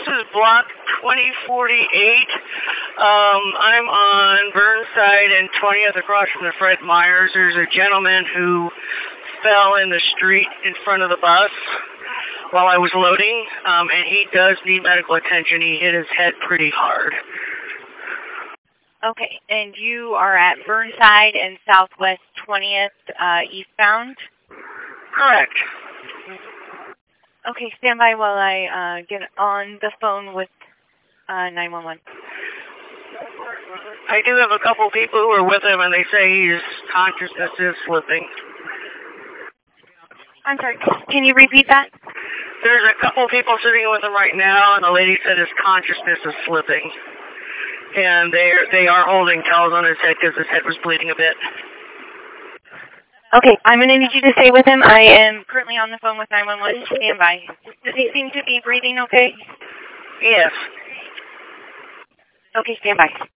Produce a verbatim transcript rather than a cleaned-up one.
this is block twenty forty-eight. Um, I'm on Burnside and twentieth across from the Fred Meyers. There's a gentleman who fell in the street in front of the bus while I was loading, um, and he does need medical attention. He hit his head pretty hard. Okay, and you are at Burnside and Southwest twentieth uh, eastbound? Correct. Okay, stand by while I uh, get on the phone with uh, nine one one. I do have a couple people who are with him, and they say his consciousness is slipping. I'm sorry, can you repeat that? There's a couple people sitting with him right now, and the lady said his consciousness is slipping. And they are, they are holding towels on his head because his head was bleeding a bit. Okay, I'm going to need you to stay with him. I am currently on the phone with nine one one. Stand by. Does he seem to be breathing okay? Yes. Okay, stand by.